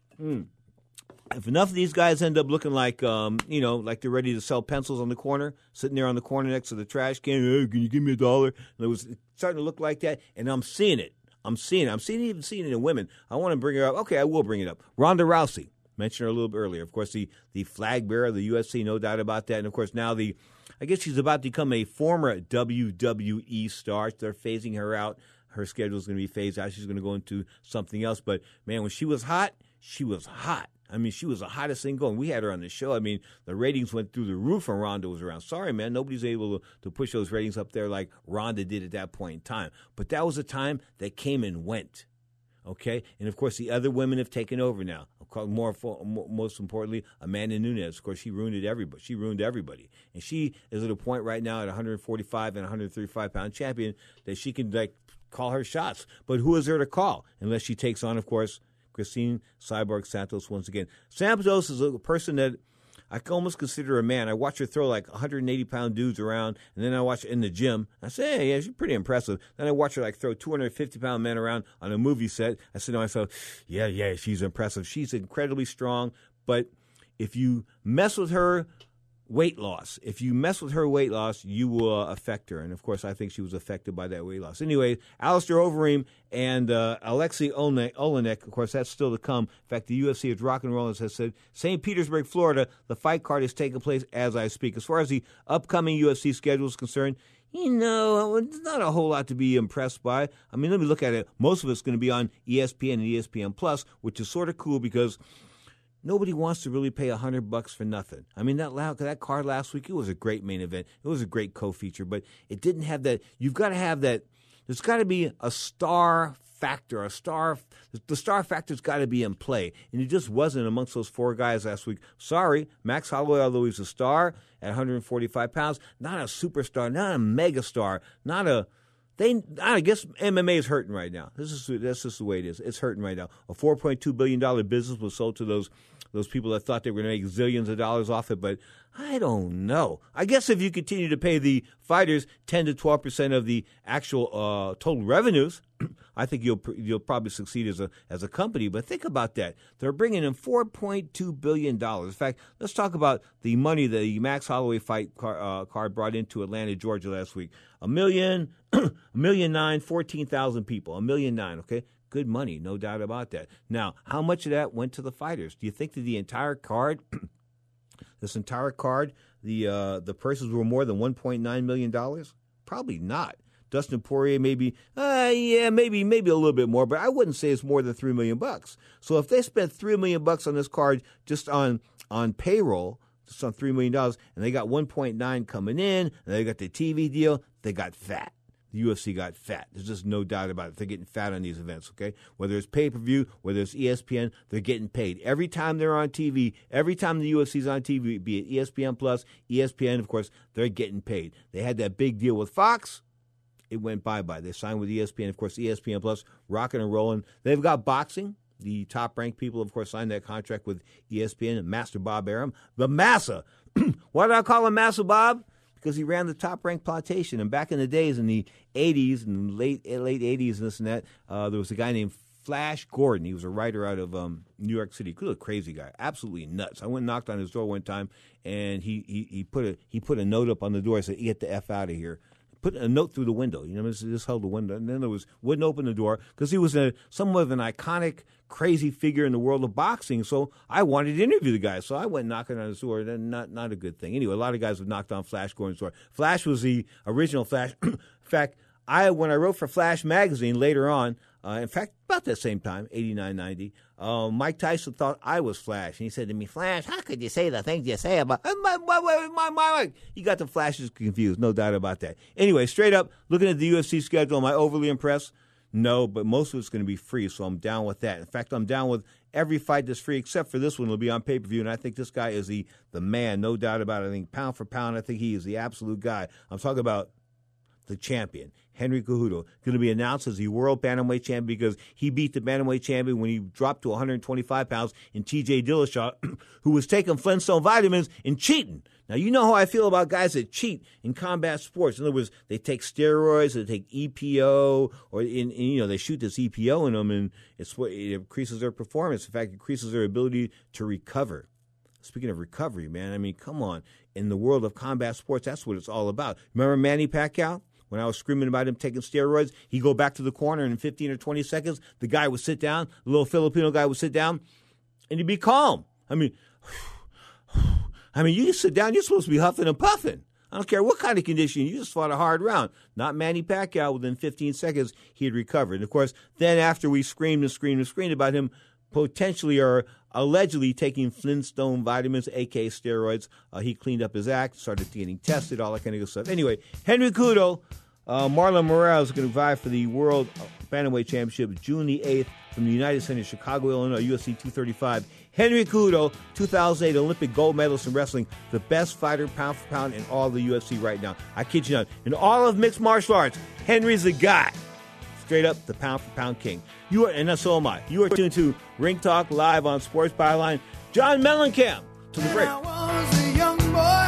If enough of these guys end up looking like, like they're ready to sell pencils on the corner, sitting there on the corner next to the trash can, hey, can you give me $1? And it was starting to look like that, and I'm seeing it. I'm seeing it in women. I want to bring her up. Okay, I will bring it up. Ronda Rousey, mentioned her a little bit earlier. Of course, the flag bearer of the UFC, no doubt about that. And, of course, now I guess she's about to become a former WWE star. They're phasing her out. Her schedule is going to be phased out. She's going to go into something else. But, man, when she was hot, she was hot. I mean, she was the hottest thing going. We had her on the show. I mean, the ratings went through the roof when Ronda was around. Sorry, man, nobody's able to push those ratings up there like Ronda did at that point in time. But that was a time that came and went, okay? And, of course, the other women have taken over now. Most importantly, Amanda Nunes. Of course, she ruined everybody. And she is at a point right now at 145 and 135-pound champion that she can, call her shots. But who is there to call unless she takes on, of course, Christine Cyborg Santos once again. Santos is a person that I can almost consider a man. I watch her throw like 180-pound dudes around, and then I watch her in the gym. I say, hey, yeah, she's pretty impressive. Then I watch her throw 250-pound men around on a movie set. I say to myself, yeah, she's impressive. She's incredibly strong, but if you mess with her weight loss, you will affect her. And, of course, I think she was affected by that weight loss. Anyway, Alistair Overeem and Alexei Olenek, of course, that's still to come. In fact, the UFC of Rock and Rollers has said, St. Petersburg, Florida, the fight card is taking place as I speak. As far as the upcoming UFC schedule is concerned, there's not a whole lot to be impressed by. I mean, let me look at it. Most of it's going to be on ESPN and ESPN Plus, which is sort of cool because nobody wants to really pay $100 for nothing. I mean, that card last week, it was a great main event. It was a great co-feature, but it didn't have that. You've got to have that. There's got to be a star factor. The star factor's got to be in play, and it just wasn't amongst those 4 guys last week. Sorry, Max Holloway, although he's a star at 145 pounds, not a superstar, not a megastar, not a I guess MMA is hurting right now. That's just the way it is. It's hurting right now. A $4.2 billion business was sold to those people that thought they were going to make zillions of dollars off it, but I don't know. I guess if you continue to pay the fighters 10 to 12% of the actual total revenues, I think you'll probably succeed as a company. But think about that. They're bringing in $4.2 billion. In fact, let's talk about the money that the Max Holloway fight card brought into Atlanta, Georgia last week. 14,000 people. 1,000,009, okay? Good money, no doubt about that. Now, how much of that went to the fighters? Do you think that the entire card, the purses were more than $1.9 million? Probably not. Dustin Poirier, maybe a little bit more, but I wouldn't say it's more than $3 million. So if they spent $3 million on this card just on payroll, just on $3 million, and they got 1.9 coming in, and they got the TV deal, they got fat. The UFC got fat. There's just no doubt about it. They're getting fat on these events, okay? Whether it's pay-per-view, whether it's ESPN, they're getting paid. Every time they're on TV, every time the UFC's on TV, be it ESPN Plus, ESPN, of course, they're getting paid. They had that big deal with Fox. It went bye-bye. They signed with ESPN. Of course, ESPN Plus, rocking and rolling. They've got boxing. The top-ranked people, of course, signed that contract with ESPN and Master Bob Arum. The Massa. Why did I call him Massa Bob? Because he ran the top-ranked plantation. And back in the days, in the 80s and late 80s and this and that, there was a guy named Flash Gordon. He was a writer out of New York City. Good, crazy guy. Absolutely nuts. I went and knocked on his door one time, and he put a note up on the door. I said, "Get the F out of here." Put a note through the window. You know, just held the window. And then wouldn't open the door because he was somewhat of an iconic, crazy figure in the world of boxing. So I wanted to interview the guy. So I went knocking on his door. Not a good thing. Anyway, a lot of guys have knocked on Flash Gordon's door. Flash was the original Flash. In fact, when I wrote for Flash Magazine later on, in fact, about that same time, 89, 90, Mike Tyson thought I was Flash. And he said to me, "Flash, how could you say the things you say about my You got the Flashes confused, no doubt about that. Anyway, straight up, looking at the UFC schedule, am I overly impressed? No, but most of it's going to be free, so I'm down with that. In fact, I'm down with every fight that's free except for this one. It'll be on pay-per-view, and I think this guy is the man, no doubt about it. I think pound for pound, I think he is the absolute guy. I'm talking about the champion, Henry Cejudo, going to be announced as the world bantamweight champion because he beat the bantamweight champion when he dropped to 125 pounds in T.J. Dillashaw, who was taking Flintstone vitamins and cheating. Now, you know how I feel about guys that cheat in combat sports. In other words, they take steroids, they take EPO, or they shoot this EPO in them, and it increases their performance. In fact, it increases their ability to recover. Speaking of recovery, man, I mean, come on. In the world of combat sports, that's what it's all about. Remember Manny Pacquiao? When I was screaming about him taking steroids, he'd go back to the corner, and in 15 or 20 seconds, the guy would sit down, the little Filipino guy would sit down, and he'd be calm. I mean, you just sit down, you're supposed to be huffing and puffing. I don't care what kind of condition, you just fought a hard round. Not Manny Pacquiao. Within 15 seconds, he had recovered. And, of course, then after we screamed about him potentially or allegedly taking Flintstone vitamins, a.k.a. steroids, he cleaned up his act, started getting tested, all that kind of good stuff. Anyway, Henry Cejudo, Marlon Moraes is going to vie for the World Bantamweight Championship June the 8th from the United Center, Chicago, Illinois, UFC 235. Henry Cejudo, 2008 Olympic gold medalist in wrestling, the best fighter pound for pound in all the UFC right now. I kid you not. In all of mixed martial arts, Henry's the guy. Straight up, the pound for pound king. And so am I. You are tuned to Ring Talk live on Sports Byline. John Mellencamp to the break. I was a young boy.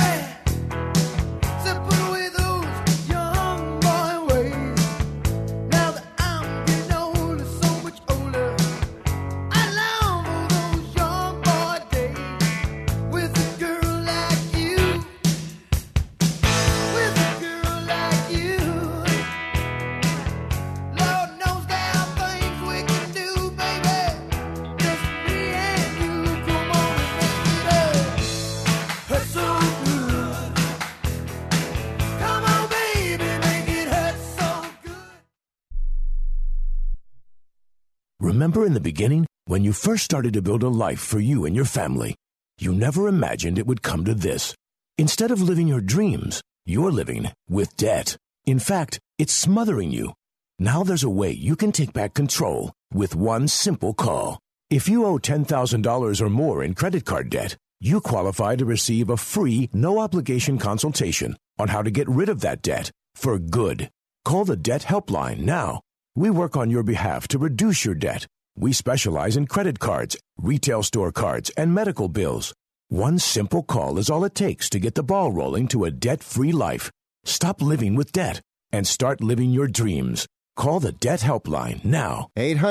Remember in the beginning, when you first started to build a life for you and your family, you never imagined it would come to this. Instead of living your dreams, you're living with debt. In fact, it's smothering you. Now there's a way you can take back control with one simple call. If you owe $10,000 or more in credit card debt, you qualify to receive a free, no-obligation consultation on how to get rid of that debt for good. Call the Debt Helpline now. We work on your behalf to reduce your debt. We specialize in credit cards, retail store cards, and medical bills. One simple call is all it takes to get the ball rolling to a debt-free life. Stop living with debt and start living your dreams. Call the Debt Helpline now.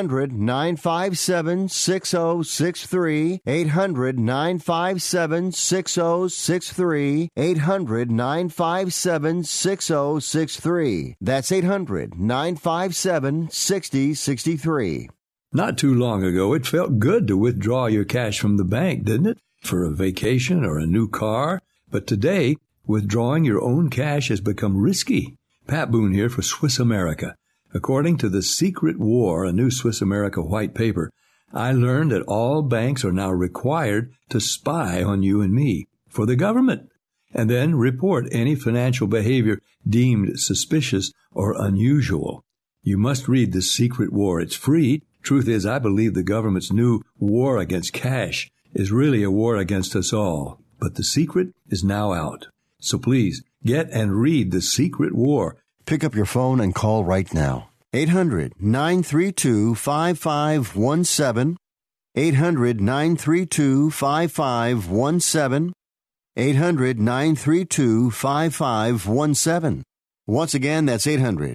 800-957-6063. 800-957-6063. 800-957-6063. That's 800-957-6063. Not too long ago, it felt good to withdraw your cash from the bank, didn't it? For a vacation or a new car. But today, withdrawing your own cash has become risky. Pat Boone here for Swiss America. According to The Secret War, a new Swiss America white paper, I learned that all banks are now required to spy on you and me for the government, and then report any financial behavior deemed suspicious or unusual. You must read The Secret War. It's free. Truth is, I believe the government's new war against cash is really a war against us all. But the secret is now out. So please, get and read The Secret War. Pick up your phone and call right now. 800-932-5517. 800-932-5517. 800-932-5517. Once again, that's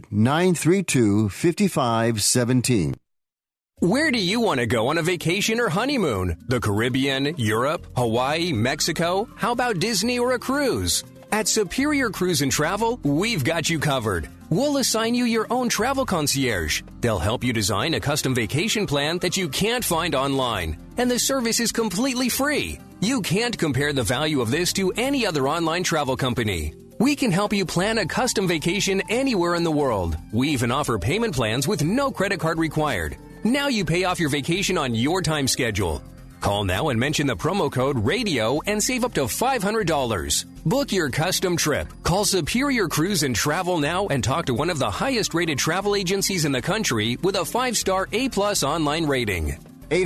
800-932-5517. Where do you want to go on a vacation or honeymoon? The Caribbean, Europe, Hawaii, Mexico? How about Disney or a cruise? At Superior Cruise and Travel, we've got you covered. We'll assign you your own travel concierge. They'll help you design a custom vacation plan that you can't find online. And the service is completely free. You can't compare the value of this to any other online travel company. We can help you plan a custom vacation anywhere in the world. We even offer payment plans with no credit card required. Now you pay off your vacation on your time schedule. Call now and mention the promo code RADIO and save up to $500. Book your custom trip. Call Superior Cruise and Travel now and talk to one of the highest-rated travel agencies in the country with a 5-star A+ online rating.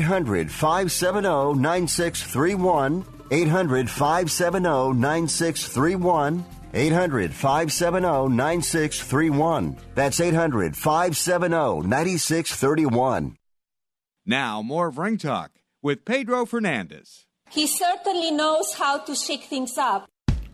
800-570-9631. 800-570-9631. 800-570-9631. That's 800-570-9631. Now, more of Ring Talk with Pedro Fernandez. He certainly knows how to shake things up.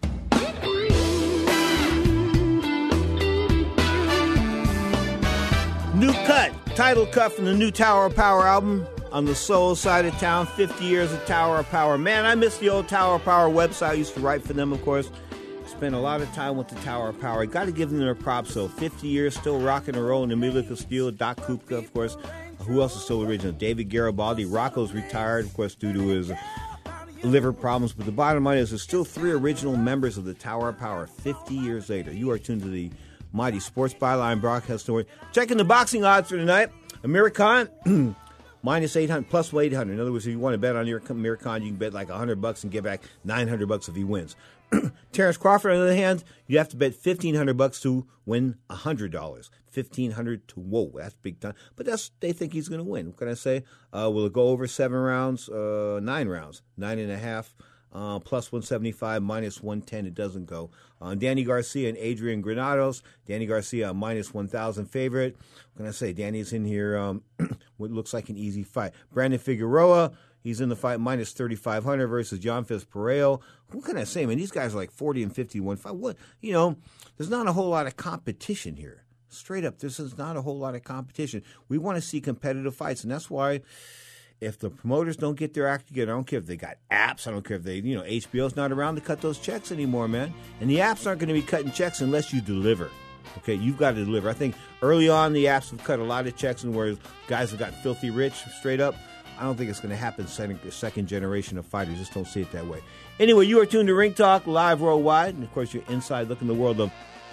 New cut, title cut from the new Tower of Power album on the soul side of town. 50 years of Tower of Power. Man, I miss the old Tower of Power website. I used to write for them, of course. Spent a lot of time with the Tower of Power. Got to give them their props, though. 50 years, still rocking and rolling. Emilio Castillo, Doc Kupka, of course. Who else is still original? David Garibaldi. Rocco's retired, of course, due to his liver problems. But the bottom line is there's still 3 original members of the Tower of Power 50 years later. You are tuned to the Mighty Sports Byline broadcast network. Checking the boxing odds for tonight. Amir Khan, minus 800, plus 800. In other words, if you want to bet on Amir Khan, you can bet like $100 and get back $900 if he wins. Terrence Crawford, on the other hand, you have to bet $1,500 to win $100. $1,500 to, whoa, that's big time. But they think he's going to win. What can I say? Will it go over 7 rounds? 9 rounds. 9.5. Plus 175, minus 110. It doesn't go. Danny Garcia and Adrian Granados. Danny Garcia, minus 1,000 favorite. What can I say? Danny's in here. What looks like an easy fight. Brandon Figueroa. He's in the fight minus 3,500 versus John Fizz-Pareo. What can I say, man? These guys are like 40 and 51. What? You know, there's not a whole lot of competition here. Straight up, this is not a whole lot of competition. We want to see competitive fights, and that's why if the promoters don't get their act together, I don't care if they got apps, I don't care if they, HBO's not around to cut those checks anymore, man. And the apps aren't going to be cutting checks unless you deliver. Okay, you've got to deliver. I think early on the apps have cut a lot of checks, and where guys have gotten filthy rich, straight up, I don't think it's going to happen second generation of fighters. Just don't see it that way. Anyway, you are tuned to Ring Talk live worldwide. And, of course, you're inside looking at the world of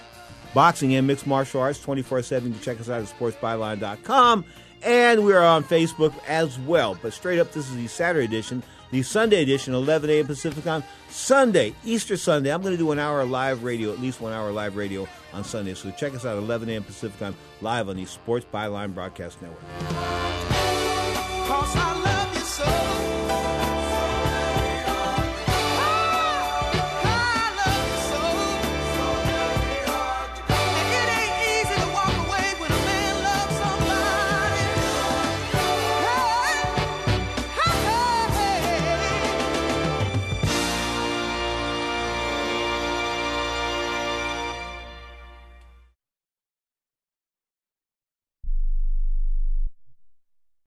boxing and mixed martial arts 24/7. You can check us out at sportsbyline.com. And we are on Facebook as well. But straight up, this is the Saturday edition. The Sunday edition, 11 a.m. Pacific time. Sunday, Easter Sunday. I'm going to do an hour of live radio, at least 1 hour live radio on Sunday. So check us out at 11 a.m. Pacific time, live on the Sports Byline Broadcast Network.